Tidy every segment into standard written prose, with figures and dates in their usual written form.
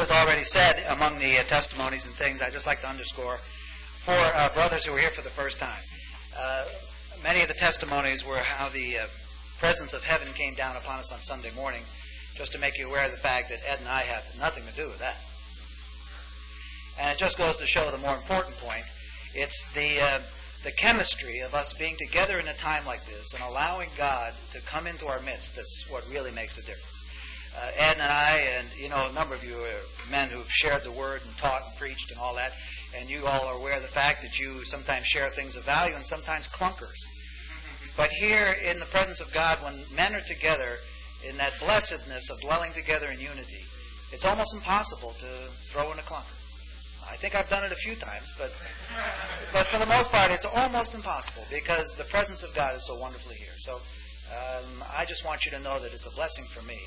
was already said among the testimonies and things, I'd just like to underscore for brothers who were here for the first time. Many of the testimonies were how the presence of heaven came down upon us on Sunday morning, just to make you aware of the fact that Ed and I have nothing to do with that. And it just goes to show the more important point. It's the chemistry of us being together in a time like this and allowing God to come into our midst that's what really makes a difference. Ed and I, and a number of you are men who've shared the word and taught and preached and all that, and you all are aware of the fact that you sometimes share things of value and sometimes clunkers. But here in the presence of God, when men are together in that blessedness of dwelling together in unity, it's almost impossible to throw in a clunker. I think I've done it a few times, but for the most part, it's almost impossible because the presence of God is so wonderfully here. So I just want you to know that it's a blessing for me.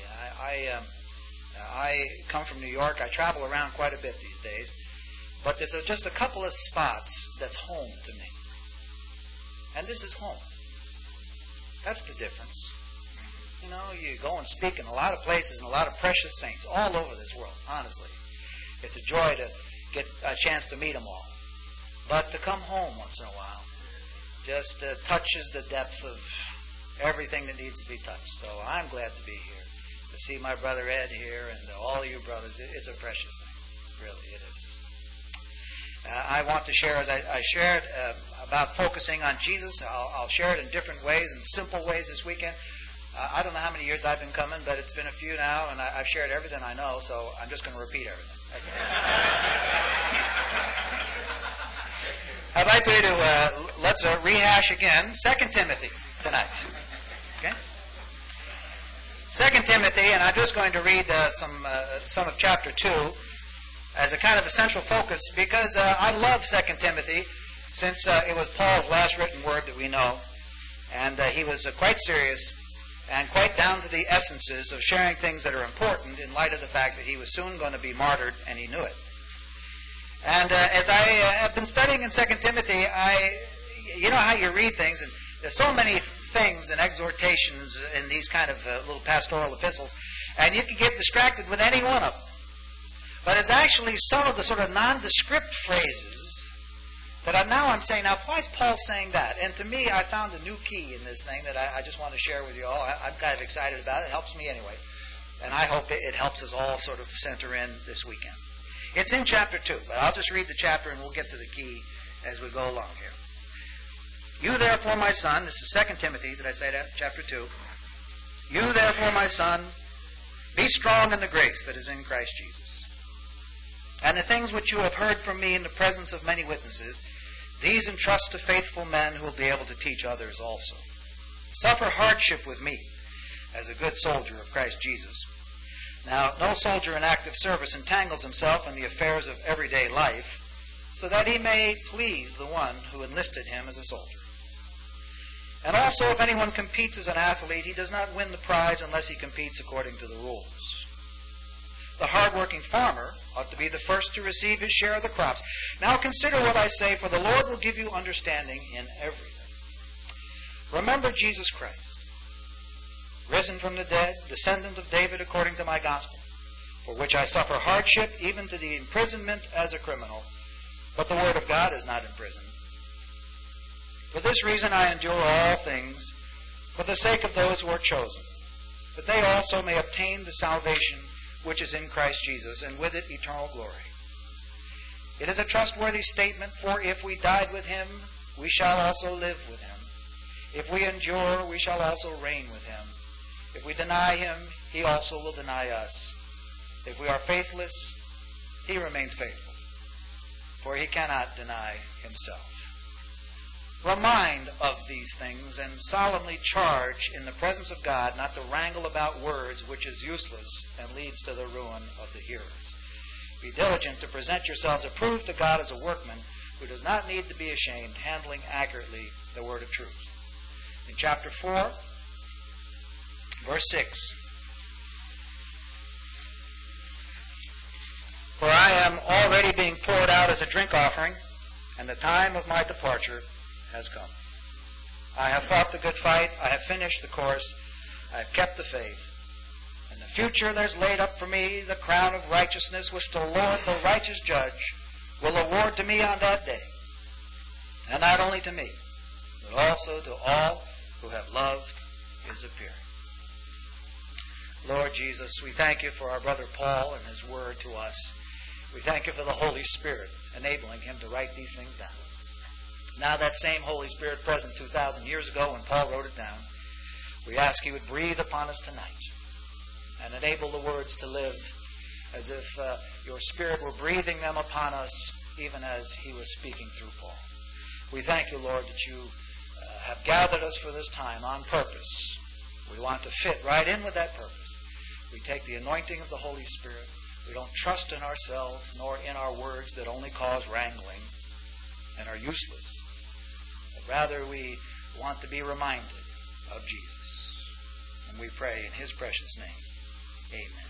I come from New York. I travel around quite a bit these days, but there's just a couple of spots that's home to me, and this is home. That's the difference. You go and speak in a lot of places and a lot of precious saints all over this world, honestly. It's a joy to get a chance to meet them all. But to come home once in a while just touches the depth of everything that needs to be touched. So I'm glad to be here. To see my brother Ed here and all of you brothers, it's a precious thing. Really, it is. I want to share, as I shared, about focusing on Jesus. I'll share it in different ways, in simple ways this weekend. I don't know how many years I've been coming, but it's been a few now, and I've shared everything I know, so I'm just going to repeat everything. That's it. I'd like you to, let's rehash again 2 Timothy tonight. Okay? 2 Timothy, and I'm just going to read some of chapter 2 as a kind of a central focus, because I love 2 Timothy, since it was Paul's last written word that we know, and he was quite serious and quite down to the essences of sharing things that are important in light of the fact that he was soon going to be martyred, and he knew it. And as I have been studying in 2 Timothy, you know how you read things, and there's so many things and exhortations in these kind of little pastoral epistles, and you can get distracted with any one of them. But it's actually some of the sort of nondescript phrases that I'm saying, now, why is Paul saying that? And to me, I found a new key in this thing that I just want to share with you all. I'm kind of excited about it. It helps me anyway. And I hope it helps us all sort of center in this weekend. It's in chapter 2, but I'll just read the chapter and we'll get to the key as we go along here. You therefore, my son, this is 2 Timothy, did I say that? Chapter 2. You therefore, my son, be strong in the grace that is in Christ Jesus. And the things which you have heard from me in the presence of many witnesses, these entrust to faithful men who will be able to teach others also. Suffer hardship with me as a good soldier of Christ Jesus. Now, no soldier in active service entangles himself in the affairs of everyday life, so that he may please the one who enlisted him as a soldier. And also, if anyone competes as an athlete, he does not win the prize unless he competes according to the rules. The hard-working farmer ought to be the first to receive his share of the crops. Now consider what I say, for the Lord will give you understanding in everything. Remember Jesus Christ, risen from the dead, descendant of David according to my gospel, for which I suffer hardship, even to the imprisonment as a criminal. But the word of God is not imprisoned. For this reason I endure all things, for the sake of those who are chosen, that they also may obtain the salvation which is in Christ Jesus, and with it eternal glory. It is a trustworthy statement, for if we died with him, we shall also live with him. If we endure, we shall also reign with him. If we deny him, he also will deny us. If we are faithless, he remains faithful, for he cannot deny himself. Remind of these things and solemnly charge in the presence of God not to wrangle about words, which is useless and leads to the ruin of the hearers. Be diligent to present yourselves approved to God as a workman who does not need to be ashamed, handling accurately the word of truth. In chapter 4, verse 6. For I am already being poured out as a drink offering, and the time of my departure has come. I have fought the good fight. I have finished the course. I have kept the faith. In the future there's laid up for me the crown of righteousness, which the Lord, the righteous judge, will award to me on that day. And not only to me, but also to all who have loved his appearing. Lord Jesus, we thank you for our brother Paul and his word to us. We thank you for the Holy Spirit enabling him to write these things down. Now that same Holy Spirit present 2,000 years ago when Paul wrote it down, we ask you would breathe upon us tonight and enable the words to live as if your Spirit were breathing them upon us even as he was speaking through Paul. We thank you, Lord, that you have gathered us for this time on purpose. We want to fit right in with that purpose. We take the anointing of the Holy Spirit. We don't trust in ourselves nor in our words that only cause wrangling and are useless. But rather we want to be reminded of Jesus. And we pray in his precious name. Amen.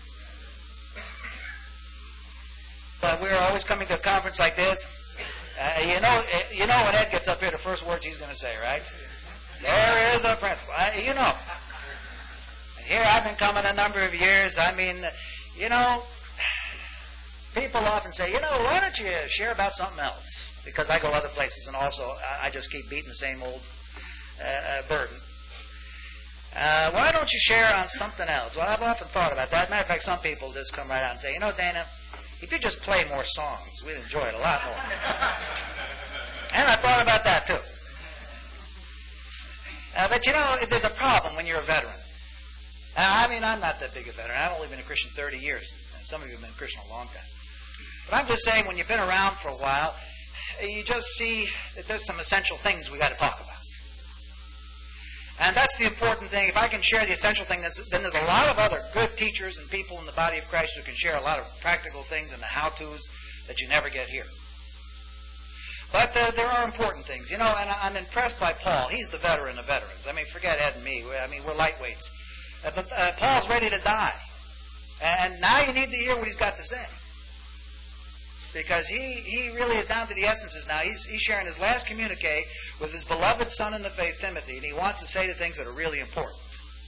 But we're always coming to a conference like this. You know when Ed gets up here, the first words he's going to say, right? There is a principle. You know. And here I've been coming a number of years. I mean, people often say, why don't you share about something else? Because I go other places and also I just keep beating the same old burden. Why don't you share on something else? Well, I've often thought about that. Matter of fact, some people just come right out and say, Dana, if you just play more songs, we'd enjoy it a lot more. And I thought about that too. But there's a problem when you're a veteran. I'm not that big a veteran. I've only been a Christian 30 years. And some of you have been a Christian a long time. But I'm just saying, when you've been around for a while, you just see that there's some essential things we got to talk about. And that's the important thing. If I can share the essential thing, then there's a lot of other good teachers and people in the body of Christ who can share a lot of practical things and the how-tos that you never get here. But there are important things, and I'm impressed by Paul. He's the veteran of veterans. Forget Ed and me. We're lightweights. But Paul's ready to die. And now you need to hear what he's got to say. Because he really is down to the essences now. He's sharing his last communique with his beloved son in the faith, Timothy, and he wants to say the things that are really important.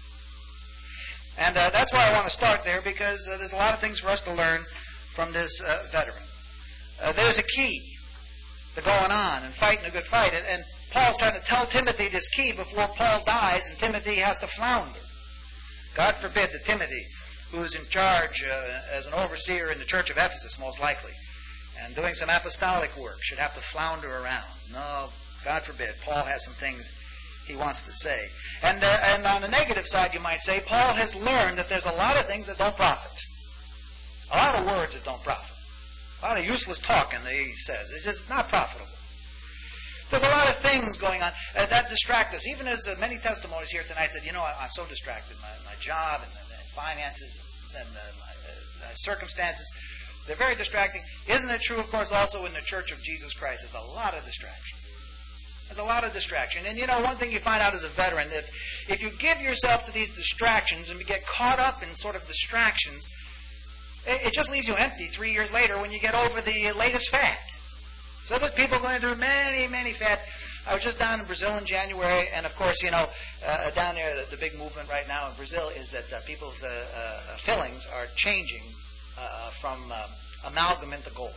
And that's why I want to start there, because there's a lot of things for us to learn from this veteran. There's a key to going on and fighting a good fight. And Paul's trying to tell Timothy this key before Paul dies, and Timothy has to flounder. God forbid that Timothy, who's in charge as an overseer in the church of Ephesus, most likely, and doing some apostolic work, should have to flounder around. No, God forbid. Paul has some things he wants to say. And on the negative side, you might say, Paul has learned that there's a lot of things that don't profit. A lot of words that don't profit. A lot of useless talking, he says. It's just not profitable. There's a lot of things going on that distract us. Even as many testimonies here tonight said, I'm so distracted. My job and finances and my circumstances, they're very distracting. Isn't it true, of course, also in the Church of Jesus Christ? There's a lot of distraction. There's a lot of distraction. And one thing you find out as a veteran, if you give yourself to these distractions and you get caught up in sort of distractions, it just leaves you empty 3 years later when you get over the latest fad. So there's people going through many, many fads. I was just down in Brazil in January, and of course, down there, the big movement right now in Brazil is that people's fillings are changing from amalgam into gold.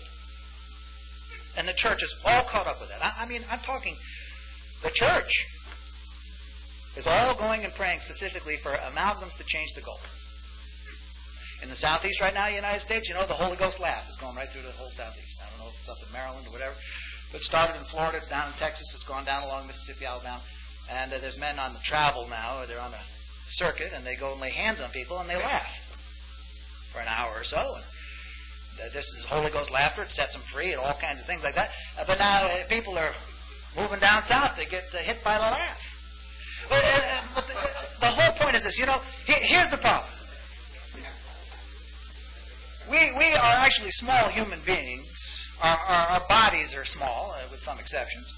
And the church is all caught up with that. I'm talking, the church is all going and praying specifically for amalgams to change to gold. In the southeast right now, United States, the Holy Ghost lab is going right through the whole southeast. I don't know if it's up in Maryland or whatever. But it started in Florida, it's down in Texas, it's gone down along Mississippi, Alabama. And there's men on the travel now, they're on a circuit, and they go and lay hands on people, and they laugh for an hour or so. And this is Holy Ghost laughter, it sets them free, and all kinds of things like that. But now people are moving down south, they get hit by the laugh. But the whole point is this, here's the problem. We are actually small human beings. Our bodies are small, with some exceptions.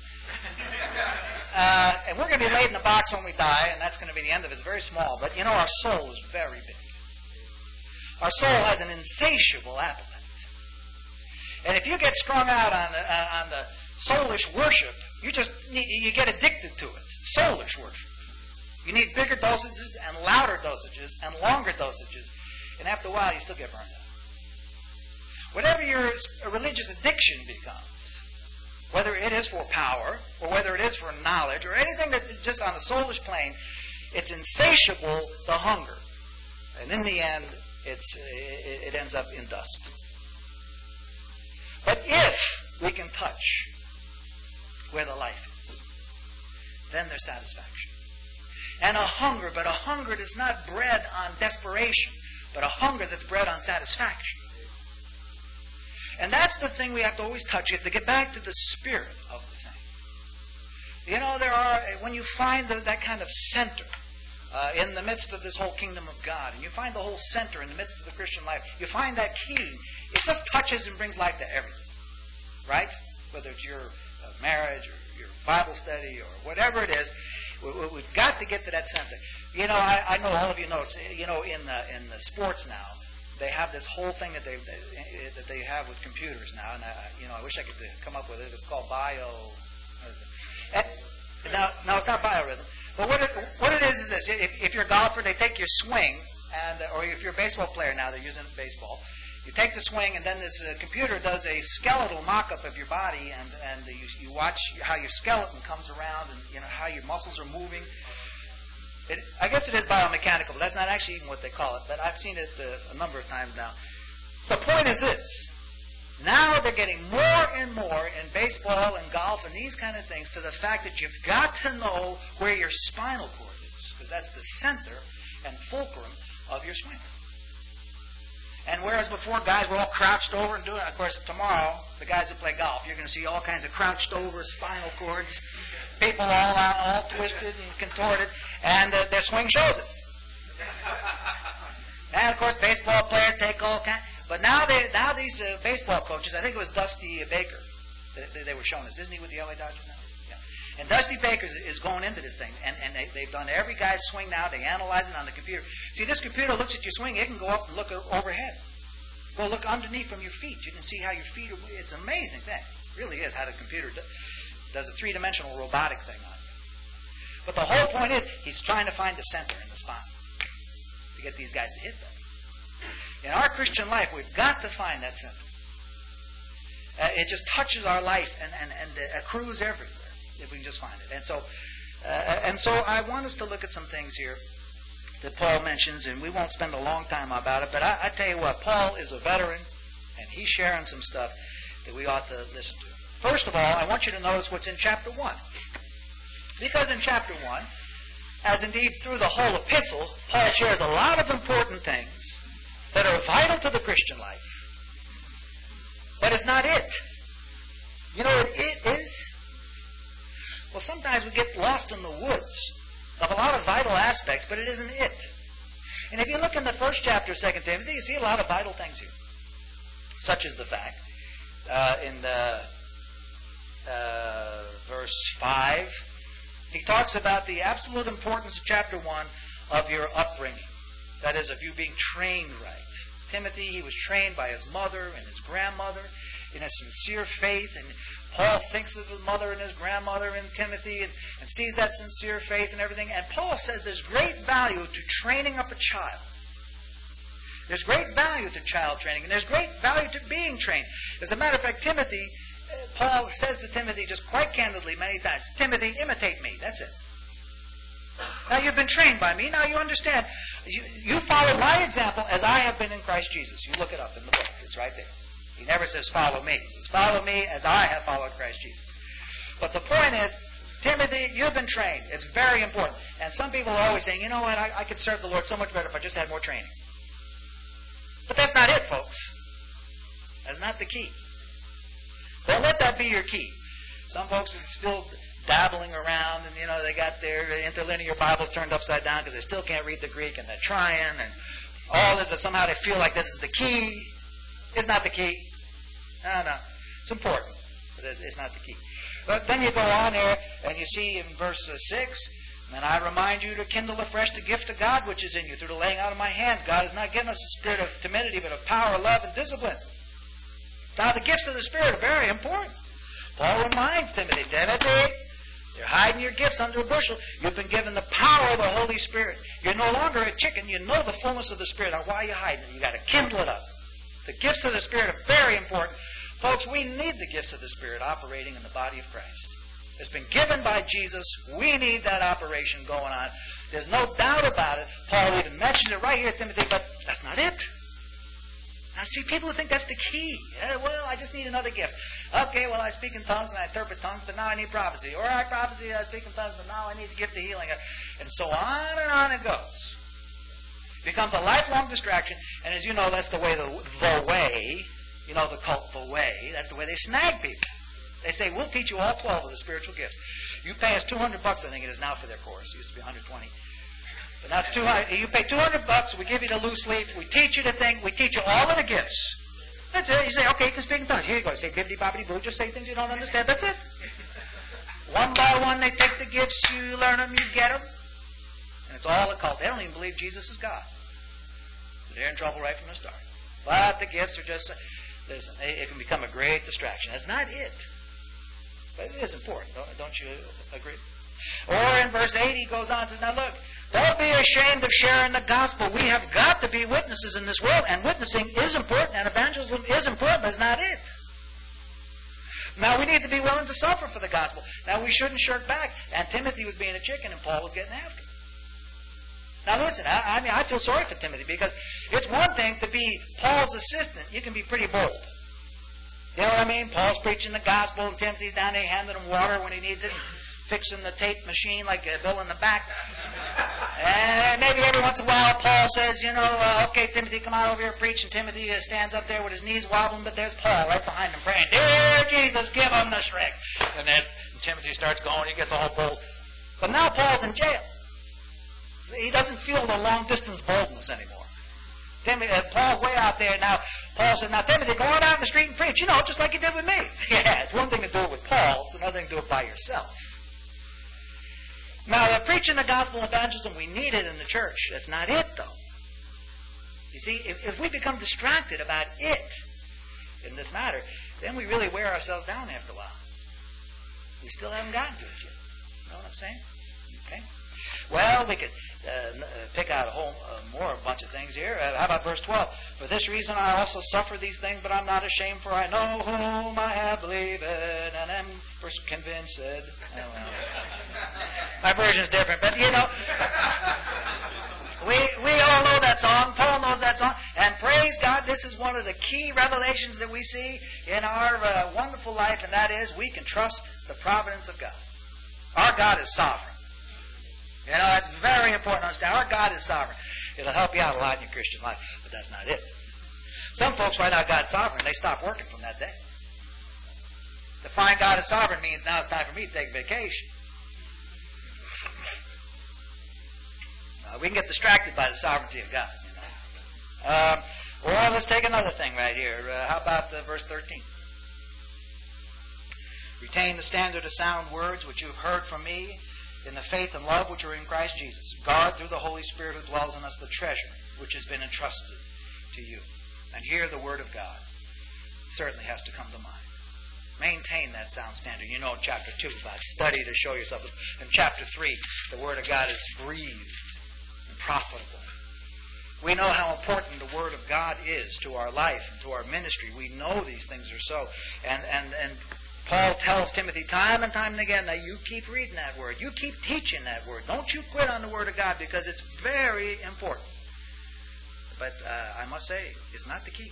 And we're going to be laid in a box when we die, and that's going to be the end of it. It's very small. But, our soul is very big. Our soul has an insatiable appetite. And if you get strung out on the soulish worship, you get addicted to it. Soulish worship. You need bigger dosages and louder dosages and longer dosages. And after a while, you still get burned out. Whatever your religious addiction becomes, whether it is for power or whether it is for knowledge or anything that is just on the soulish plane, it's insatiable, the hunger. And in the end, it ends up in dust. But if we can touch where the life is, then there's satisfaction. And a hunger, but a hunger that's not bred on desperation, but a hunger that's bred on satisfaction. And that's the thing we have to always touch. You have to get back to the spirit of the thing. You know, when you find that kind of center in the midst of this whole kingdom of God, and you find the whole center in the midst of the Christian life, you find that key, it just touches and brings life to everything. Right? Whether it's your marriage or your Bible study or whatever it is, we've got to get to that center. You know, I know all of you know, in the sports now, they have this whole thing that they have with computers now, and I wish I could come up with it. It's called no, it's not biorhythm. But what it is this: if you're a golfer, they take your swing, or if you're a baseball player now, they're using baseball. You take the swing, and then this computer does a skeletal mock-up of your body, and you watch how your skeleton comes around, and how your muscles are moving. I guess it is biomechanical, but that's not actually even what they call it. But I've seen it a number of times now. The point is this. Now they're getting more and more in baseball and golf and these kind of things to the fact that you've got to know where your spinal cord is, because that's the center and fulcrum of your swing. And whereas before guys were all crouched over and doing it, of course tomorrow, the guys who play golf, you're going to see all kinds of crouched over spinal cords, people all twisted and contorted, and their swing shows it. And of course baseball players take all kinds. But now these baseball coaches, I think it was Dusty Baker, they were shown us. Isn't he with the LA Dodgers now? Yeah. And Dusty Baker is going into this thing, and they've done every guy's swing now. They analyze it on the computer. See, this computer looks at your swing. It can go up and look overhead. Go look underneath from your feet. You can see how your feet are. It's an amazing thing. It really is how the computer does a three-dimensional robotic thing on you. But the whole point is he's trying to find the center in the spine to get these guys to hit that. In our Christian life, we've got to find that center. It just touches our life and accrues everywhere if we can just find it. And so I want us to look at some things here that Paul mentions, and we won't spend a long time about it, but I tell you what, Paul is a veteran, and he's sharing some stuff that we ought to listen to. First of all, I want you to notice what's in chapter 1. Because in chapter 1, as indeed through the whole epistle, Paul shares a lot of important things that are vital to the Christian life. But it's not it. You know what it is? Well, sometimes we get lost in the woods of a lot of vital aspects, but it isn't it. And if you look in the first chapter of 2 Timothy, you see a lot of vital things here. Such as the fact, in verse 5, he talks about the absolute importance of chapter 1 of your upbringing. That is, of you being trained right. Timothy, he was trained by his mother and his grandmother in a sincere faith. And Paul thinks of his mother and his grandmother in Timothy and sees that sincere faith and everything. And Paul says there's great value to training up a child. There's great value to child training. And there's great value to being trained. As a matter of fact, Timothy, Paul says to Timothy just quite candidly many times, Timothy, imitate me. That's it. Now you've been trained by me. Now you understand. You follow my example as I have been in Christ Jesus. You look it up in the book. It's right there. He never says follow me. He says follow me as I have followed Christ Jesus. But the point is, Timothy, you've been trained. It's very important. And some people are always saying, you know what, I could serve the Lord so much better if I just had more training. But that's not it, folks. That's not the key. Don't let that be your key. Some folks are still dabbling around, and they got their interlinear Bibles turned upside down because they still can't read the Greek, and they're trying, and all this, but somehow they feel like this is the key. It's not the key. No. It's important, but it's not the key. But then you go on there, and you see in verse 6, and I remind you to kindle afresh the gift of God which is in you through the laying out of my hands. God has not given us a spirit of timidity, but of power, love, and discipline. Now, the gifts of the Spirit are very important. Paul reminds Timothy, You're hiding your gifts under a bushel. You've been given the power of the Holy Spirit. You're no longer a chicken. You know the fullness of the Spirit. Now, why are you hiding it? You've got to kindle it up. The gifts of the Spirit are very important. Folks, we need the gifts of the Spirit operating in the body of Christ. It's been given by Jesus. We need that operation going on. There's no doubt about it. Paul even mentioned it right here, Timothy, but that's not it. Now, see, people who think that's the key. Well, I just need another gift. Okay, well, I speak in tongues and I interpret tongues, but now I need prophecy. Or I prophesy, I speak in tongues, but now I need the gift of healing. And so on it goes. It becomes a lifelong distraction, and as you know, that's the way, you know, the cult, the way, that's the way they snag people. They say, we'll teach you all 12 of the spiritual gifts. You pay us $200, I think it is now for their course. It used to be $120. But that's $200. You pay $200, we give you the loose leaf, we teach you the thing, we teach you all of the gifts. That's it. You say, okay, you can speak in tongues. Here you go. You say bibbidi bobbidi boo, just say things you don't understand. That's it. One by one, they take the gifts, you learn them, you get them. And it's all a cult. They don't even believe Jesus is God. So they're in trouble right from the start. But the gifts are just, listen, it can become a great distraction. That's not it. But it is important. Don't you agree? Or in verse 8, he goes on and says, now look, don't be ashamed of sharing the gospel. We have got to be witnesses in this world, and witnessing is important, and evangelism is important, but it's not it. Now, we need to be willing to suffer for the gospel. Now, we shouldn't shirk back. And Timothy was being a chicken, and Paul was getting after him. Now, listen, I feel sorry for Timothy, because it's one thing to be Paul's assistant. You can be pretty bold. You know what I mean? Paul's preaching the gospel, and Timothy's down there handing him water when he needs it, fixing the tape machine like Bill in the back. And maybe every once in a while Paul says, okay, Timothy, come out over here and preach. And Timothy stands up there with his knees wobbling, but there's Paul right behind him praying, dear Jesus, give him the strength. And then Timothy starts going, he gets all bold. But now Paul's in jail. He doesn't feel the long-distance boldness anymore. Paul's way out there now. Paul says, now, Timothy, go on out in the street and preach, just like you did with me. Yeah, it's one thing to do it with Paul. It's another thing to do it by yourself. Now, preaching the gospel and evangelism, we need it in the church. That's not it, though. You see, if we become distracted about it in this matter, then we really wear ourselves down after a while. We still haven't gotten to it yet. You know what I'm saying? Okay. Well, we could pick out a bunch of things here. How about verse 12? For this reason I also suffer these things, but I'm not ashamed, for I know whom I have believed, and am convinced. My version is different, but we all know that song. Paul knows that song, and praise God, this is one of the key revelations that we see in our wonderful life, and that is we can trust the providence of God. Our God is sovereign. It's very important to understand. Our God is sovereign. It'll help you out a lot in your Christian life, but that's not it. Some folks find out God's sovereign, they stop working from that day. To find God is sovereign means now it's time for me to take vacation. We can get distracted by the sovereignty of God. Well, let's take another thing right here. How about verse 13? Retain the standard of sound words which you've heard from me in the faith and love which are in Christ Jesus. Guard through the Holy Spirit who dwells in us the treasure which has been entrusted to you. And here the Word of God certainly has to come to mind. Maintain that sound standard. In chapter 2 about study to show yourself. In chapter 3, the Word of God is breathed and profitable. We know how important the Word of God is to our life and to our ministry. We know these things are so. And Paul tells Timothy time and time and again that you keep reading that Word. You keep teaching that Word. Don't you quit on the Word of God because it's very important. But I must say, it's not the key.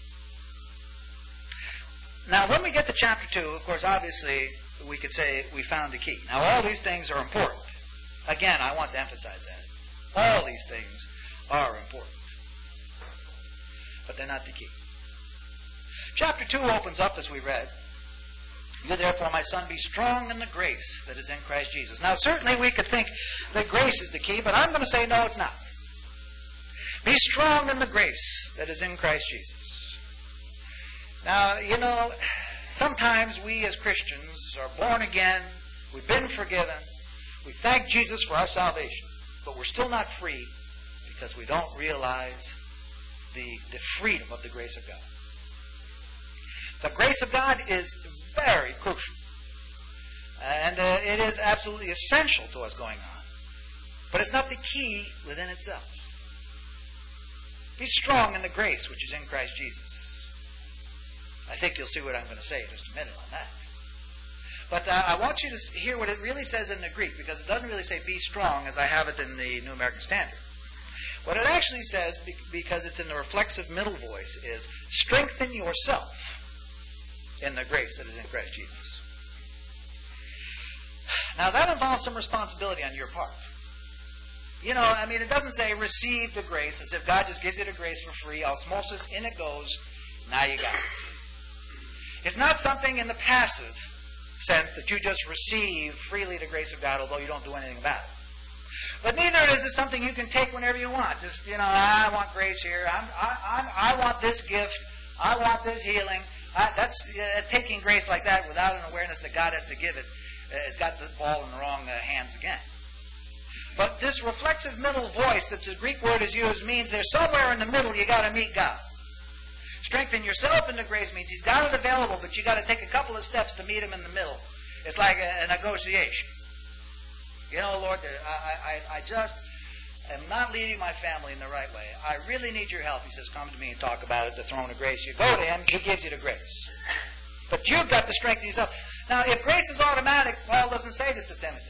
Now, when we get to chapter 2, of course, obviously, we could say we found the key. Now, all these things are important. Again, I want to emphasize that. All these things are important. But they're not the key. Chapter 2 opens up, as we read, you therefore, my son, be strong in the grace that is in Christ Jesus. Now, certainly we could think that grace is the key, but I'm going to say no, it's not. Be strong in the grace that is in Christ Jesus. Now, sometimes we as Christians are born again, we've been forgiven, we thank Jesus for our salvation, but we're still not free because we don't realize the freedom of the grace of God. The grace of God is very crucial. And it is absolutely essential to what's going on. But it's not the key within itself. Be strong in the grace which is in Christ Jesus. I think you'll see what I'm going to say in just a minute on that. But I want you to hear what it really says in the Greek, because it doesn't really say be strong as I have it in the New American Standard. What it actually says, because it's in the reflexive middle voice, is strengthen yourself in the grace that is in Christ Jesus. Now that involves some responsibility on your part. You know, I mean, it doesn't say receive the grace as if God just gives you the grace for free. Osmosis, in it goes. Now you got it. It's not something in the passive sense that you just receive freely the grace of God, although you don't do anything about it. But neither is it something you can take whenever you want. Just, you know, I want grace here. I want this gift. I want this healing. That's taking grace like that without an awareness that God has to give it has got the ball in the wrong hands again. But this reflexive middle voice that the Greek word is used means there's somewhere in the middle you got to meet God. Strengthen yourself in the grace means He's got it available, but you got to take a couple of steps to meet Him in the middle. It's like a negotiation. You know, Lord, I just am not leading my family in the right way. I really need your help. He says, come to me and talk about it, the throne of grace. You go to Him, He gives you the grace. But you've got to strengthen yourself. Now, if grace is automatic, Paul doesn't say this to Timothy.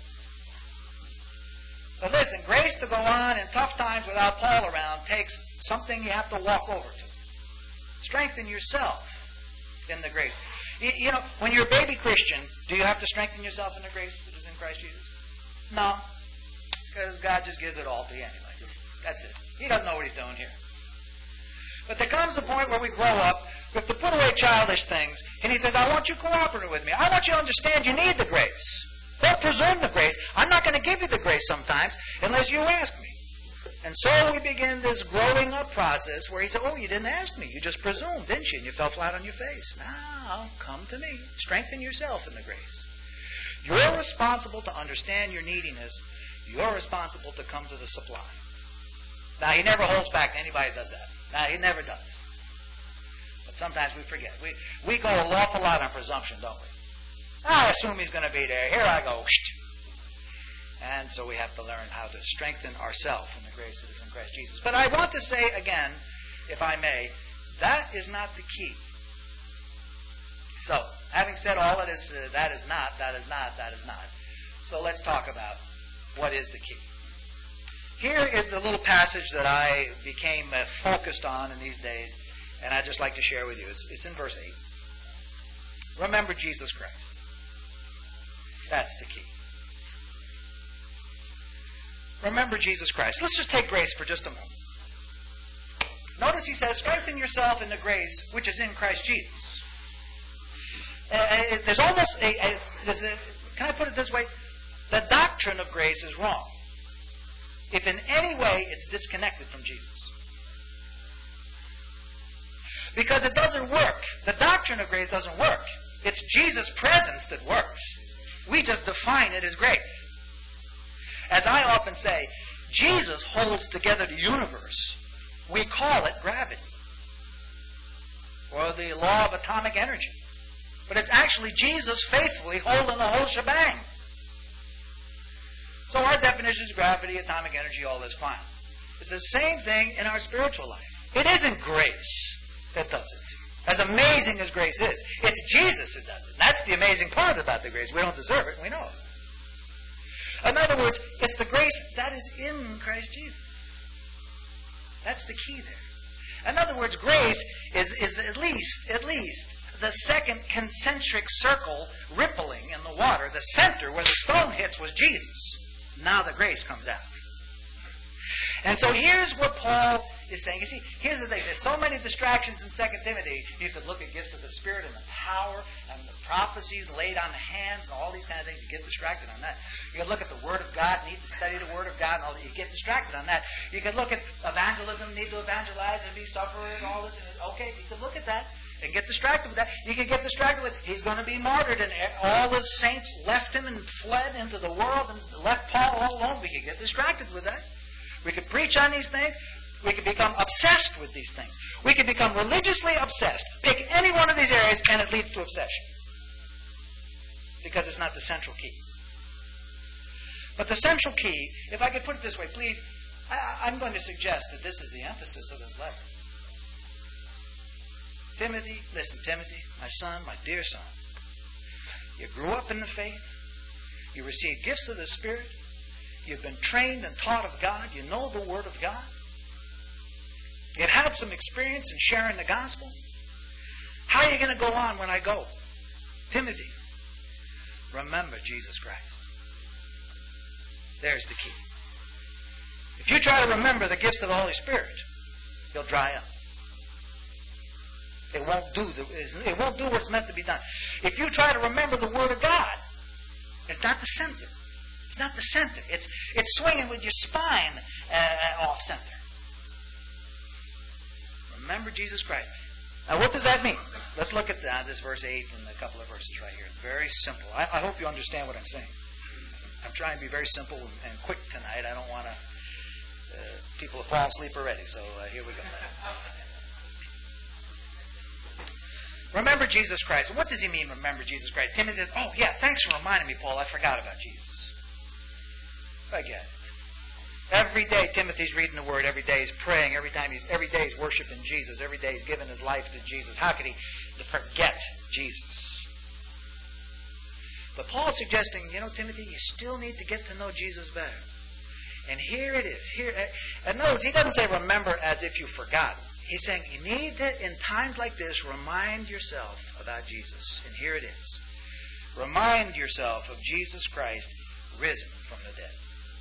But listen, grace to go on in tough times without Paul around takes something you have to walk over to. Strengthen yourself in the grace. You know, when you're a baby Christian, do you have to strengthen yourself in the grace that is in Christ Jesus? No. Because God just gives it all to you anyway. That's it. He doesn't know what He's doing here. But there comes a point where we grow up, we have to put away childish things, and He says, I want you cooperating with me. I want you to understand you need the grace. Don't presume the grace. I'm not going to give you the grace sometimes unless you ask me. And so we begin this growing up process where He said, oh, you didn't ask me. You just presumed, didn't you? And you fell flat on your face. Now, come to me. Strengthen yourself in the grace. You're responsible to understand your neediness. You're responsible to come to the supply. Now, He never holds back to anybody that does that. Now, He never does. But sometimes we forget. We go an awful lot on presumption, don't we? I assume He's going to be there. Here I go. And so we have to learn how to strengthen ourselves in the grace that is in Christ Jesus. But I want to say again, if I may, that is not the key. So, having said all that is not. So let's talk about what is the key. Here is the little passage that I became focused on in these days, and I'd just like to share with you. It's in verse 8. Remember Jesus Christ. That's the key. Remember Jesus Christ. Let's just take grace for just a moment. Notice he says, strengthen yourself in the grace which is in Christ Jesus. There's almost can I put it this way? The doctrine of grace is wrong if in any way it's disconnected from Jesus. Because it doesn't work. The doctrine of grace doesn't work. It's Jesus' presence that works. We just define it as grace. As I often say, Jesus holds together the universe. We call it gravity, or the law of atomic energy. But it's actually Jesus faithfully holding the whole shebang. So our definition is gravity, atomic energy, all this fine. It's the same thing in our spiritual life. It isn't grace that does it. As amazing as grace is, it's Jesus that does it. That's the amazing part about the grace. We don't deserve it, we know it. In other words, it's the grace that is in Christ Jesus. That's the key there. In other words, grace is at least the second concentric circle rippling in the water. The center where the stone hits was Jesus. Now the grace comes out. And so here's what Paul is saying. You see, here's the thing. There's so many distractions in 2 Timothy. You could look at gifts of the Spirit and the power and the prophecies laid on the hands and all these kind of things. You get distracted on that. You could look at the Word of God, need to study the Word of God, and all that. You get distracted on that. You could look at evangelism, need to evangelize and be sufferer and all this. Okay, you could look at that and get distracted with that. You can get distracted with he's going to be martyred and all the saints left him and fled into the world and left Paul all alone. We could get distracted with that. We could preach on these things. We could become obsessed with these things. We could become religiously obsessed. Pick any one of these areas and it leads to obsession. because it's not the central key. But the central key, if I could put it this way, please, I'm going to suggest that this is the emphasis of this letter. Timothy, listen, Timothy, my son, my dear son, you grew up in the faith. You received gifts of the Spirit. You've been trained and taught of God. You know the Word of God. You've had some experience in sharing the gospel. How are you going to go on when I go? Timothy, remember Jesus Christ. There's the key. If you try to remember the gifts of the Holy Spirit, you'll dry up. It won't do what's meant to be done. If you try to remember the Word of God, it's not the center. It's not the center. It's swinging with your spine off center. Remember Jesus Christ. Now, what does that mean? Let's look at this verse 8 and a couple of verses right here. It's very simple. I hope you understand what I'm saying. I'm trying to be very simple and quick tonight. I don't want to... people have fallen asleep already, so here we go. Remember Jesus Christ. What does he mean, remember Jesus Christ? Timothy says, oh, yeah, thanks for reminding me, Paul. I forgot about Jesus. Forget it. Every day Timothy's reading the Word. Every day he's praying. Every day he's worshiping Jesus. Every day he's giving his life to Jesus. How could he forget Jesus? But Paul's suggesting, Timothy, you still need to get to know Jesus better. And here it is. In other words, he doesn't say remember as if you forgot. He's saying you need to, in times like this, remind yourself about Jesus. And here it is. Remind yourself of Jesus Christ risen from the dead.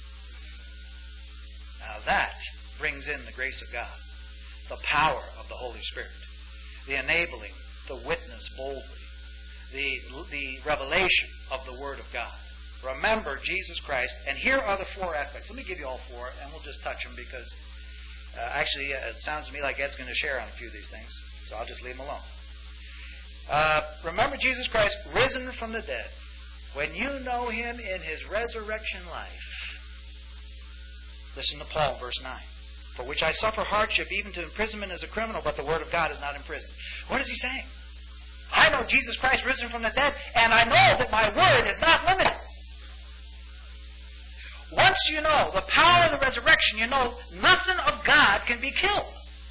Now that brings in the grace of God, the power of the Holy Spirit, the enabling, the witness boldly, the revelation of the Word of God. Remember Jesus Christ, and here are the four aspects. Let me give you all four, and we'll just touch them because it sounds to me like Ed's going to share on a few of these things, so I'll just leave them alone. Remember Jesus Christ risen from the dead. When you know Him in His resurrection life, listen to Paul, verse 9. For which I suffer hardship, even to imprisonment as a criminal, but the Word of God is not imprisoned. What is he saying? I know Jesus Christ risen from the dead, and I know that my Word is not limited. Once you know the power of the resurrection, you know nothing of God can be killed.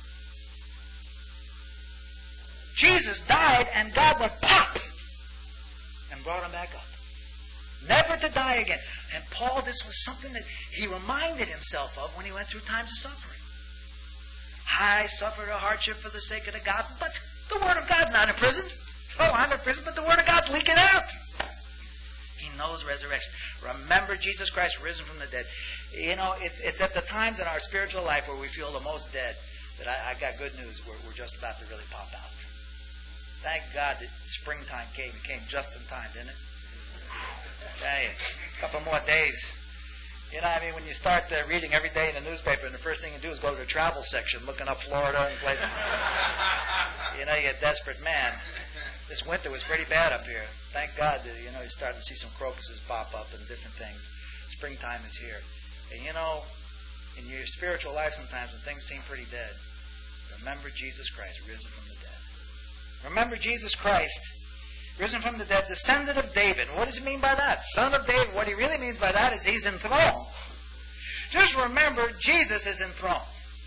Jesus died, and God went pop and brought him back up. Never to die again. And Paul, this was something that he reminded himself of when he went through times of suffering. I suffered a hardship for the sake of the gospel, but the Word of God's not imprisoned. So I'm in prison, but the Word of God's leaking out. He knows resurrection. Remember Jesus Christ risen from the dead. It's at the times in our spiritual life where we feel the most dead that I got good news. We're just about to really pop out. Thank God that springtime came. It came just in time, didn't it? Tell you, a couple more days. When you start reading every day in the newspaper, and the first thing you do is go to the travel section, looking up Florida and places. You're a desperate man. This winter was pretty bad up here. Thank God that, you're starting to see some crocuses pop up and different things. Springtime is here. And in your spiritual life sometimes when things seem pretty dead, remember Jesus Christ risen from the dead. Remember Jesus Christ risen from the dead, descendant of David. What does he mean by that? Son of David. What he really means by that is he's enthroned. Just remember, Jesus is enthroned.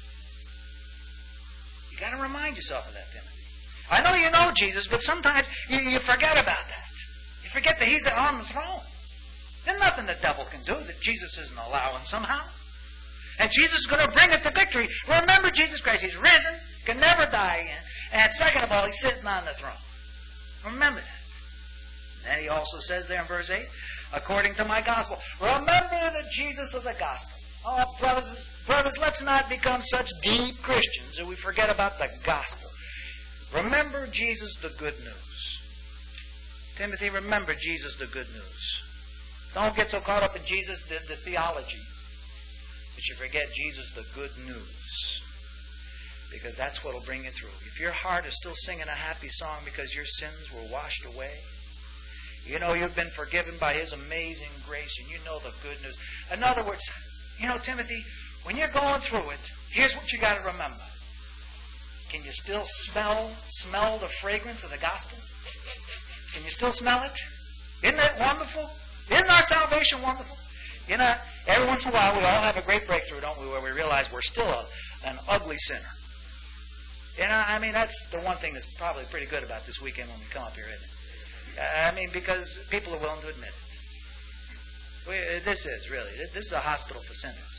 You got to remind yourself of that, Timothy. I know you know Jesus, but sometimes you forget about that. You forget that he's on the throne. There's nothing the devil can do that Jesus isn't allowing somehow. And Jesus is going to bring it to victory. Remember Jesus Christ. He's risen, can never die again. And second of all, he's sitting on the throne. Remember that. And he also says there in verse 8, according to my gospel. Remember the Jesus of the gospel. Oh, brothers, let's not become such deep Christians that we forget about the gospel. Remember Jesus, the good news. Timothy, remember Jesus, the good news. Don't get so caught up in Jesus, the theology, that you forget Jesus, the good news. Because that's what will bring you through. If your heart is still singing a happy song because your sins were washed away, you've been forgiven by His amazing grace, and you know the good news. In other words, Timothy, when you're going through it, here's what you got to remember. Can you still smell the fragrance of the gospel? Can you still smell it? Isn't that wonderful? Isn't our salvation wonderful? You know, every once in a while we all have a great breakthrough, don't we, where we realize we're still an ugly sinner. You know, I mean, that's the one thing that's probably pretty good about this weekend when we come up here, isn't it? I mean, because people are willing to admit it. This is a hospital for sinners.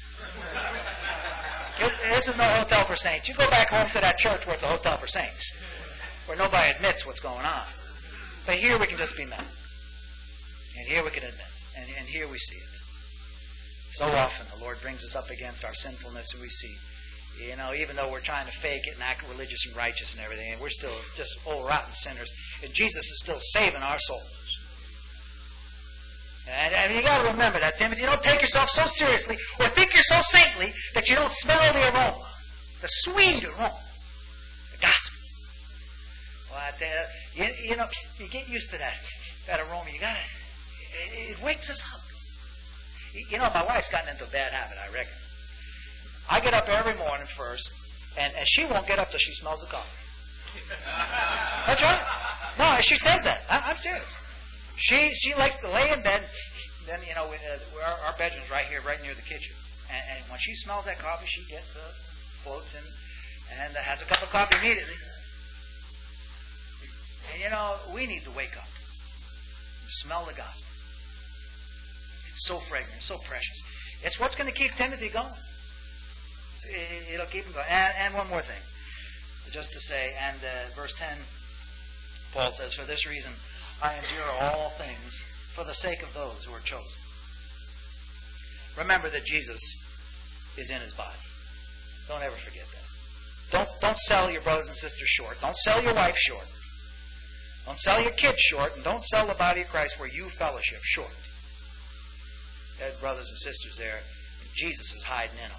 This is no hotel for saints. You go back home to that church where it's a hotel for saints, where nobody admits what's going on. But here we can just be men. And here we can admit. And here we see it. So often the Lord brings us up against our sinfulness and we see, you know, even though we're trying to fake it and act religious and righteous and everything, and we're still just old rotten sinners, and Jesus is still saving our souls. And you got to remember that, Timothy. You don't take yourself so seriously or think you're so saintly that you don't smell the aroma, the sweet aroma, the gospel. Well, I tell you, you know, you get used to that aroma. It wakes us up. You know, my wife's gotten into a bad habit, I reckon. I get up every morning first, and she won't get up till she smells the coffee. That's right. No, she says that. I'm serious. She likes to lay in bed. Then, you know, our bedroom's right here, right near the kitchen. And when she smells that coffee, she gets floats in and has a cup of coffee immediately. And, you know, we need to wake up and smell the gospel. It's so fragrant, so precious. It's what's going to keep Timothy going. It'll keep him going. And one more thing, just to say, and verse 10, Paul says, "For this reason I endure all things for the sake of those who are chosen." Remember that Jesus is in his body. Don't ever forget that. Don't sell your brothers and sisters short. Don't sell your wife short. Don't sell your kids short, and don't sell the body of Christ where you fellowship short. Dead brothers and sisters there, Jesus is hiding in them.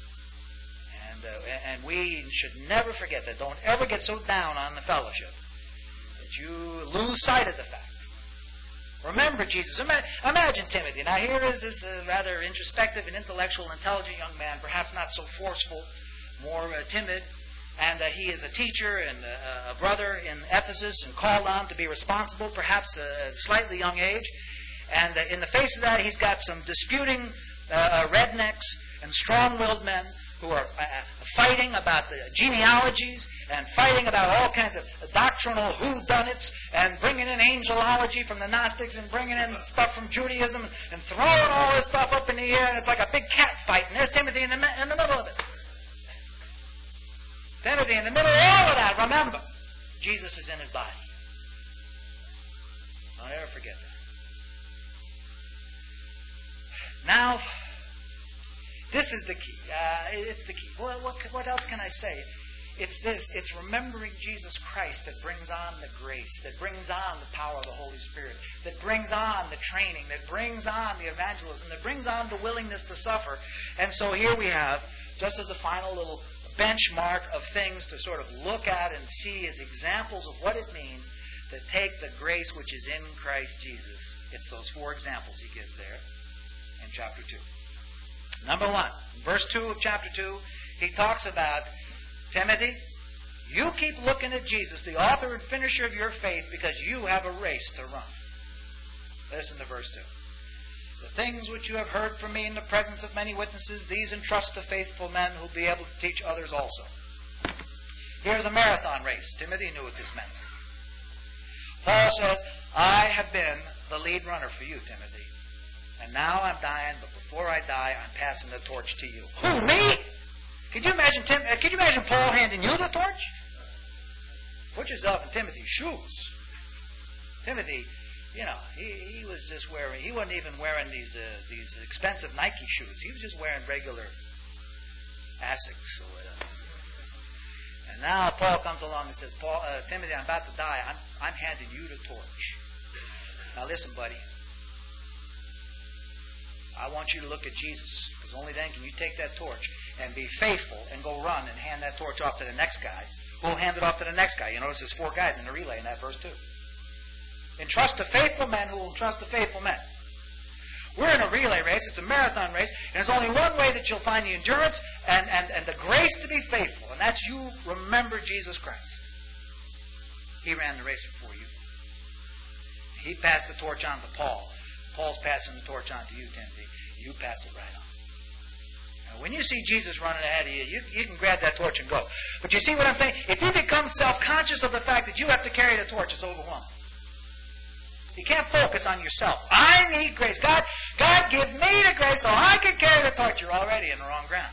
And we should never forget that. Don't ever get so down on the fellowship that you lose sight of the fact. Remember Jesus. Imagine Timothy. Now here is this rather introspective and intellectual, intelligent young man, perhaps not so forceful, more timid, and he is a teacher and a brother in Ephesus and called on to be responsible, perhaps at a slightly young age. And in the face of that, he's got some disputing rednecks and strong-willed men who are fighting about the genealogies and fighting about all kinds of doctrinal whodunits and bringing in angelology from the Gnostics and bringing in stuff from Judaism and throwing all this stuff up in the air, and it's like a big cat fight, and there's Timothy in the middle of it. Timothy, in the middle of all of that, remember, Jesus is in his body. Don't ever forget that. Now, this is the key. It's the key. Well, what else can I say? It's this. It's remembering Jesus Christ that brings on the grace, that brings on the power of the Holy Spirit, that brings on the training, that brings on the evangelism, that brings on the willingness to suffer. And so here we have, just as a final little benchmark of things to sort of look at and see as examples of what it means to take the grace which is in Christ Jesus. It's those 4 examples he gives there in chapter 2. Number 1, verse 2 of chapter 2, he talks about, Timothy, you keep looking at Jesus, the author and finisher of your faith, because you have a race to run. Listen to verse 2. The things which you have heard from me in the presence of many witnesses, these entrust to faithful men who will be able to teach others also. Here's a marathon race. Timothy knew what this meant. Paul says, I have been the lead runner for you, Timothy. And now I'm dying, but before I die, I'm passing the torch to you. Who, me? Could you imagine Paul handing you the torch? Put yourself in Timothy's shoes. Timothy, you know, he was just wearing, he wasn't even wearing these expensive Nike shoes. He was just wearing regular Asics or whatever. And now Paul comes along and says, Timothy, I'm about to die. I'm handing you the torch. Now listen, buddy. I want you to look at Jesus, because only then can you take that torch and be faithful and go run and hand that torch off to the next guy, who will hand it off to the next guy. You notice there's 4 guys in the relay in that verse 2. Entrust to faithful men who will entrust to faithful men. We're in a relay race. It's a marathon race. And there's only one way that you'll find the endurance and the grace to be faithful, and that's you remember Jesus Christ. He ran the race before you. He passed the torch on to Paul. Paul's passing the torch on to you, Timothy. You pass it right on. Now, when you see Jesus running ahead of you, you can grab that torch and go. But you see what I'm saying? If you become self-conscious of the fact that you have to carry the torch, it's overwhelming. You can't focus on yourself. I need grace. God give me the grace so I can carry the torch. You're already in the wrong ground.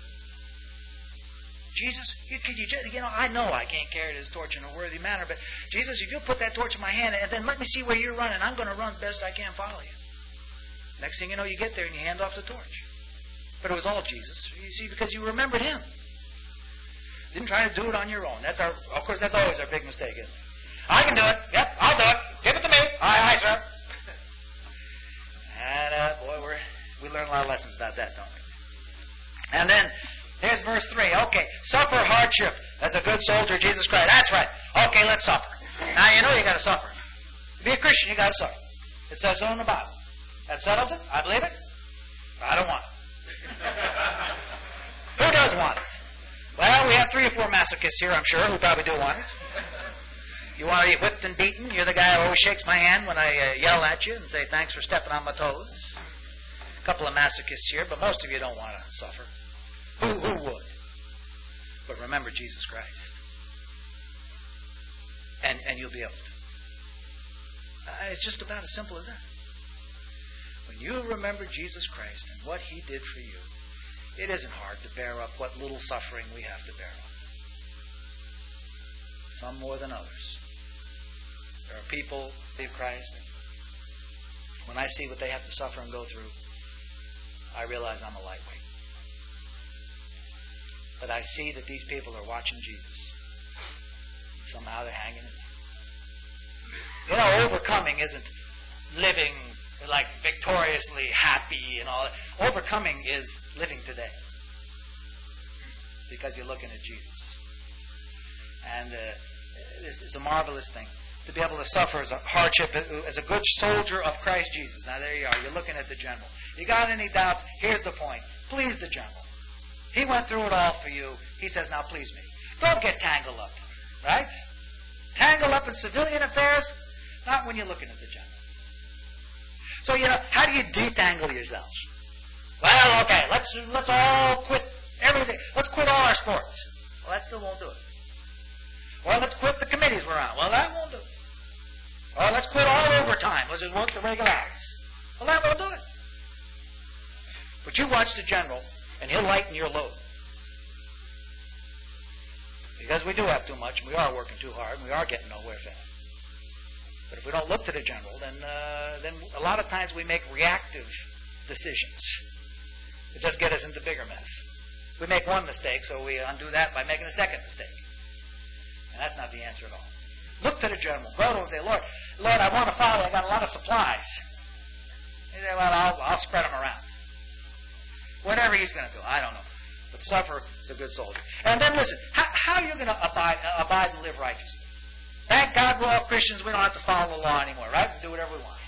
Jesus, I know I can't carry this torch in a worthy manner, but Jesus, if you'll put that torch in my hand and then let me see where you're running, I'm going to run best I can follow you. Next thing you know, you get there and you hand off the torch. But it was all Jesus. You see, because you remembered Him. Didn't try to do it on your own. That's always our big mistake, isn't it? I can do it. Yep, I'll do it. Give it to me. Aye, sir. And boy, we learn a lot of lessons about that, don't we? And then here's verse 3. Okay, suffer hardship as a good soldier of Jesus Christ. That's right. Okay, let's suffer. Now you know you got to suffer. To be a Christian, you got to suffer. It says so in the Bible. That settles it. I believe it. I don't want it. Who does want it? Well, we have 3 or 4 masochists here, I'm sure, who probably do want it. You want to be whipped and beaten? You're the guy who always shakes my hand when I yell at you and say thanks for stepping on my toes. A couple of masochists here, but most of you don't want to suffer. Who would? But remember Jesus Christ. And you'll be able to. It's just about as simple as that. When you remember Jesus Christ and what He did for you, it isn't hard to bear up what little suffering we have to bear up. Some more than others. There are people who believe Christ, and when I see what they have to suffer and go through, I realize I'm a lightweight. But I see that these people are watching Jesus. Somehow they're hanging in there. You know, overcoming isn't living like victoriously happy and all that. Overcoming is living today. Because you're looking at Jesus. And this is a marvelous thing. To be able to suffer as a hardship as a good soldier of Christ Jesus. Now there you are. You're looking at the general. You got any doubts? Here's the point. Please the general. He went through it all for you. He says, now please me. Don't get tangled up. Right? Tangled up in civilian affairs? Not when you're looking at the general. So, how do you detangle yourselves? Well, okay, let's all quit everything. Let's quit all our sports. Well, that still won't do it. Well, let's quit the committees we're on. Well, that won't do it. Well, let's quit all overtime. Let's just work the regular hours. Well, that won't do it. But you watch the general, and he'll lighten your load. Because we do have too much, and we are working too hard, and we are getting nowhere fast. But if we don't look to the general, then a lot of times we make reactive decisions. It just get us into bigger mess. We make one mistake, so we undo that by making a second mistake. And that's not the answer at all. Look to the general. Go to him and say, Lord, I want to follow. I got a lot of supplies. He said, well, I'll spread them around. Whatever he's going to do, I don't know. But suffer is a good soldier. And then listen, how are you going to abide and live righteously? Thank God we're all Christians. We don't have to follow the law anymore, right? We do whatever we want.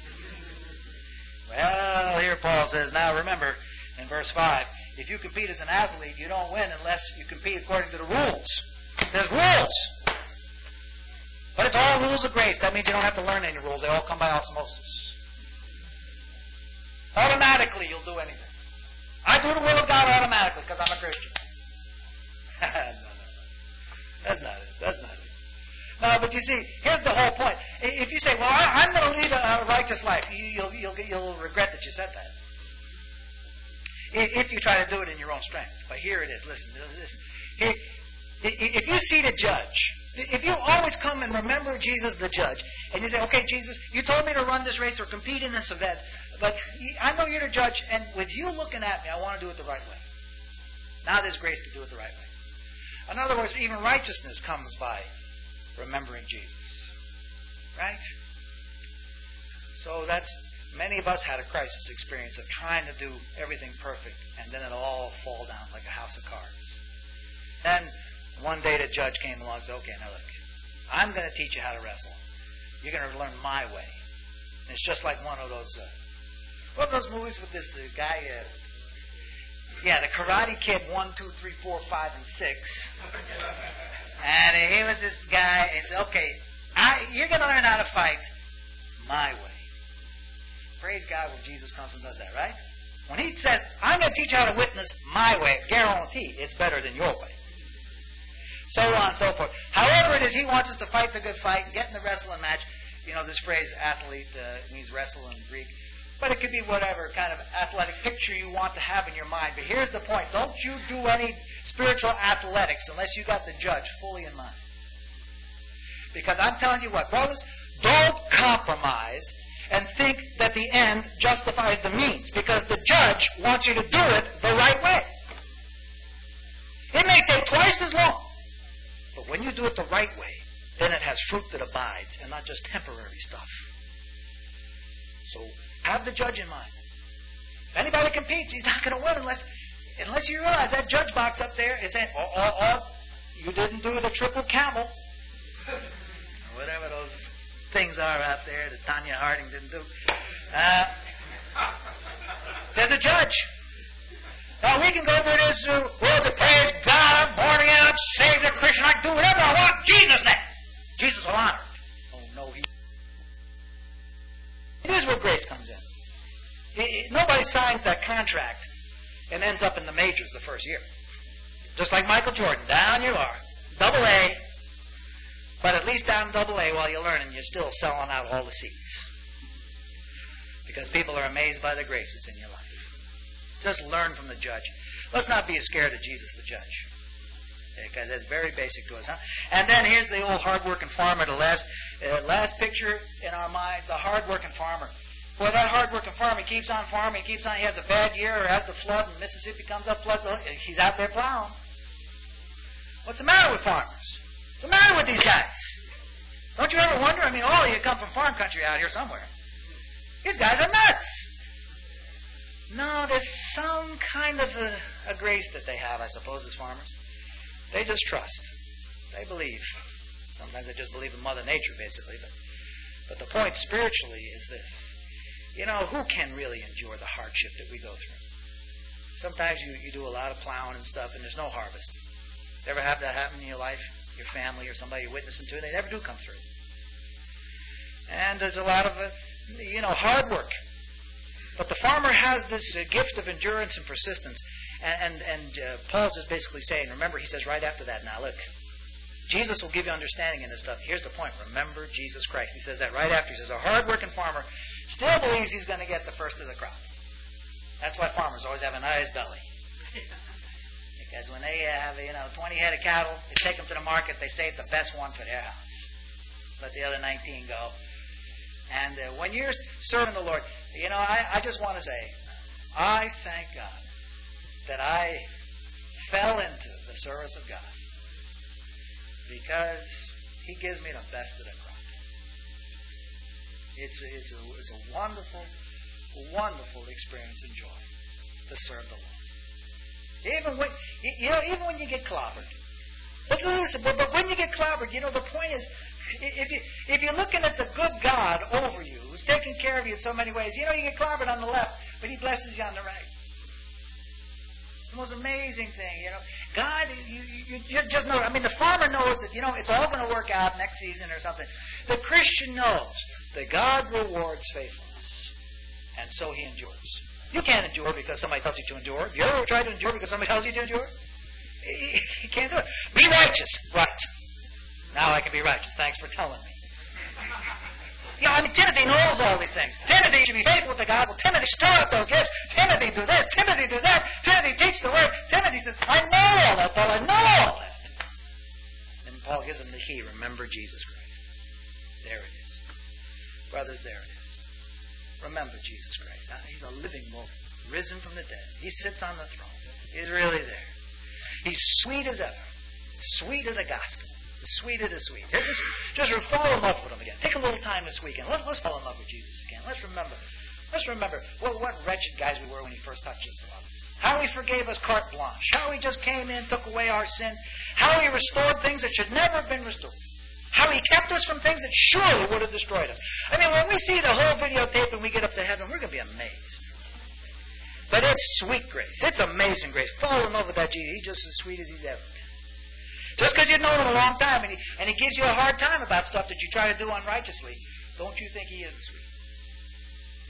Well, here Paul says, now remember, in verse 5, if you compete as an athlete, you don't win unless you compete according to the rules. There's rules. But it's all rules of grace. That means you don't have to learn any rules. They all come by osmosis. Automatically, you'll do anything. I do the will of God automatically because I'm a Christian. No. That's not it. That's not it. No, but you see, here's the whole point. If you say, well, I'm going to lead a righteous life, you'll regret that you said that. If you try to do it in your own strength. But here it is. Listen. Here, if you see the judge, if you always come and remember Jesus the judge, and you say, okay, Jesus, you told me to run this race or compete in this event, but I know you're the judge, and with you looking at me, I want to do it the right way. Now there's grace to do it the right way. In other words, even righteousness comes by remembering Jesus. Right? So many of us had a crisis experience of trying to do everything perfect, and then it'll all fall down like a house of cards. Then one day the judge came along and said, okay, now look, I'm going to teach you how to wrestle. You're going to learn my way. And it's just like one of those, what are those movies with this guy? The Karate Kid 1, 2, 3, 4, 5, and 6. And he was this guy, and he said, okay, you're going to learn how to fight my way. Praise God when Jesus comes and does that, right? When he says, I'm going to teach you how to witness my way, guarantee it's better than your way. So on and so forth. However it is, he wants us to fight the good fight and get in the wrestling match. You know, this phrase, athlete, means wrestle in Greek. But it could be whatever kind of athletic picture you want to have in your mind. But here's the point. Don't you do any spiritual athletics unless you got the judge fully in mind. Because I'm telling you what, brothers, don't compromise and think that the end justifies the means. Because the judge wants you to do it the right way. It may take twice as long. But when you do it the right way, then it has fruit that abides and not just temporary stuff. So have the judge in mind. If anybody competes, he's not going to win unless you realize that judge box up there is saying, you didn't do the triple camel. Whatever those things are out there that Tanya Harding didn't do. There's a judge. Now we can go through this world to praise God, I'm born again, I'm saved, I'm Christian, I can do whatever I want. Jesus now. Jesus will honor it. Oh no, here's where grace comes in. Nobody signs that contract and ends up in the majors the first year. Just like Michael Jordan, down you are. Double A. But at least down in Double A while you're learning, you're still selling out all the seats. Because people are amazed by the grace that's in your life. Just learn from the judge. Let's not be scared of Jesus the judge. Because that's very basic to us, huh? And then here's the old hard-working farmer, the last picture in our minds, the hard-working farmer. Boy, that hard-working farmer, he keeps on farming, he has a bad year, or has the flood, and Mississippi comes up, floods, he's out there plowing. What's the matter with farmers? What's the matter with these guys? Don't you ever wonder? I mean, all of you come from farm country out here somewhere. These guys are nuts. No, there's some kind of a grace that they have, I suppose, as farmers. They just trust. They believe. Sometimes they just believe in Mother Nature, basically. But the point spiritually is this. You know, who can really endure the hardship that we go through? Sometimes you do a lot of plowing and stuff, and there's no harvest. Ever have that happen in your life? Your family or somebody you're witnessing to? They never do come through. And there's a lot of, hard work. But the farmer has this gift of endurance and persistence. And Paul's just basically saying, remember, he says right after that, now look, Jesus will give you understanding in this stuff. Here's the point. Remember Jesus Christ. He says that right after. He says, a hard-working farmer still believes he's going to get the first of the crop. That's why farmers always have a nice belly. Because when they have, 20 head of cattle, they take them to the market, they save the best one for their house. Let the other 19 go. And when you're serving the Lord, I just want to say, I thank God that I fell into the service of God because He gives me the best of the crop. It's a wonderful, wonderful experience and joy to serve the Lord. Even when you get clobbered. But listen, but when you get clobbered, the point is, if you're looking at the good God over you, who's taking care of you in so many ways, you get clobbered on the left, but He blesses you on the right. It's the most amazing thing, God, you just know, the farmer knows that, it's all going to work out next season or something. The Christian knows that God rewards faithfulness, and so he endures. You can't endure because somebody tells you to endure. You ever try to endure because somebody tells you to endure? You can't do it. Be righteous. Right. Now I can be righteous. Thanks for telling me. Timothy knows all these things. Timothy should be faithful to God. Well, Timothy, store up those gifts. Timothy, do this. Timothy, do that. Timothy, teach the word. Timothy says, I know all that, Paul. I know all that. And Paul gives him the key. Remember Jesus Christ. There it is. Brothers, there it is. Remember Jesus Christ. He's a living wolf, risen from the dead. He sits on the throne. He's really there. He's sweet as ever. Sweet of the gospel. The sweet of the sweet. Just fall in love with him again. Take a little time this weekend. Let's fall in love with Jesus again. Let's remember what wretched guys we were when he first touched us love us. How he forgave us carte blanche. How he just came in, took away our sins. How he restored things that should never have been restored. How he kept us from things that surely would have destroyed us. When we see the whole videotape and we get up to heaven, we're going to be amazed. But it's sweet grace. It's amazing grace. Fall in love with that Jesus. He's just as sweet as he's ever been. Just because you've known him a long time and he gives you a hard time about stuff that you try to do unrighteously, don't you think he is sweet?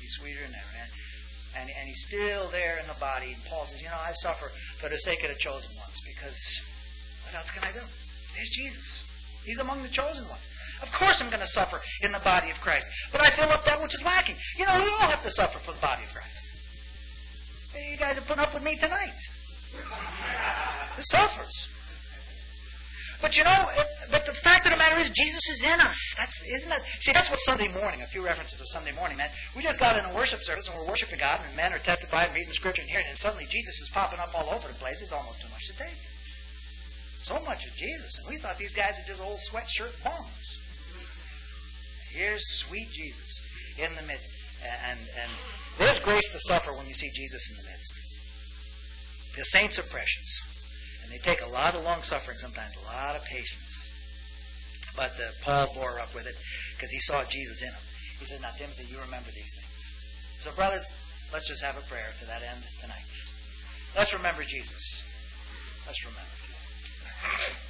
sweeter than ever. And he's still there in the body. And Paul says, I suffer for the sake of the chosen ones, because what else can I do? There's Jesus. He's among the chosen ones. Of course I'm going to suffer in the body of Christ. But I fill up that which is lacking. We all have to suffer for the body of Christ. You guys are putting up with me tonight. It suffers. But but the fact of the matter is, Jesus is in us. That's what Sunday morning, a few references of Sunday morning, man. We just got in a worship service and we're worshiping God, and men are testifying, reading the scripture and hearing it, and suddenly Jesus is popping up all over the place. It's almost too much to take. So much of Jesus, and we thought these guys are just old sweatshirt bums. Here's sweet Jesus in the midst. And there's grace to suffer when you see Jesus in the midst. The saints are precious. And they take a lot of long suffering, sometimes a lot of patience. But Paul bore up with it because he saw Jesus in him. He says, now, Timothy, you remember these things. So, brothers, let's just have a prayer to that end tonight. Let's remember Jesus. Let's remember Jesus.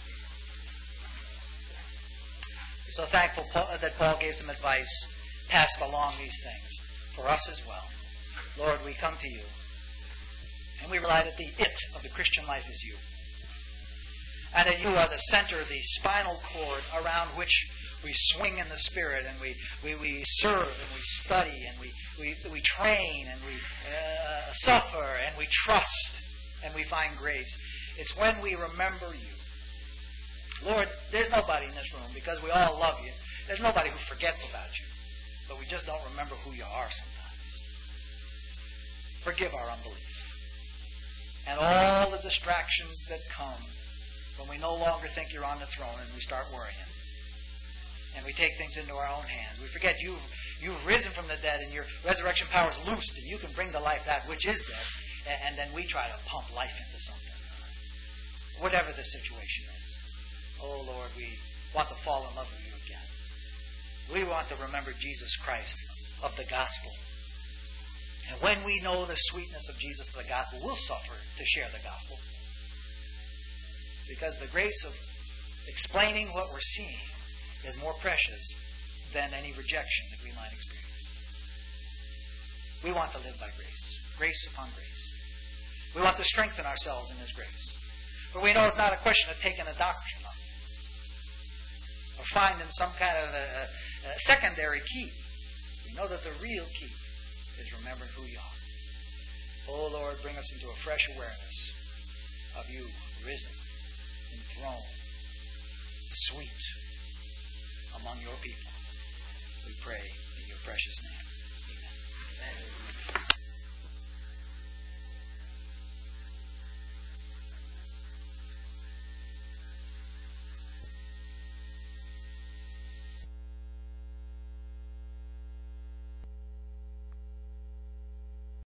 We're so thankful that Paul gave some advice, passed along these things for us as well. Lord, we come to you, and we rely that the it of the Christian life is you. And that you are the center, the spinal cord around which we swing in the Spirit, and we serve, and we study, and we train, and we suffer, and we trust, and we find grace. It's when we remember you. Lord, there's nobody in this room, because we all love you, there's nobody who forgets about you. But we just don't remember who you are sometimes. Forgive our unbelief. And all the distractions that come when we no longer think you're on the throne and we start worrying. And we take things into our own hands. We forget you've risen from the dead and your resurrection power is loosed and you can bring to life that which is dead. And then we try to pump life into something. Whatever the situation is. Oh, Lord, we want to fall in love with you again. We want to remember Jesus Christ of the gospel. And when we know the sweetness of Jesus of the gospel, we'll suffer to share the gospel. Because the grace of explaining what we're seeing is more precious than any rejection that we might experience. We want to live by grace. Grace upon grace. We want to strengthen ourselves in His grace. For we know it's not a question of taking a doctrine up or finding some kind of a secondary key. We know that the real key is remembering who you are. Oh, Lord, bring us into a fresh awareness of you, risen, enthroned, sweet among your people. We pray in your precious name. Amen. Amen.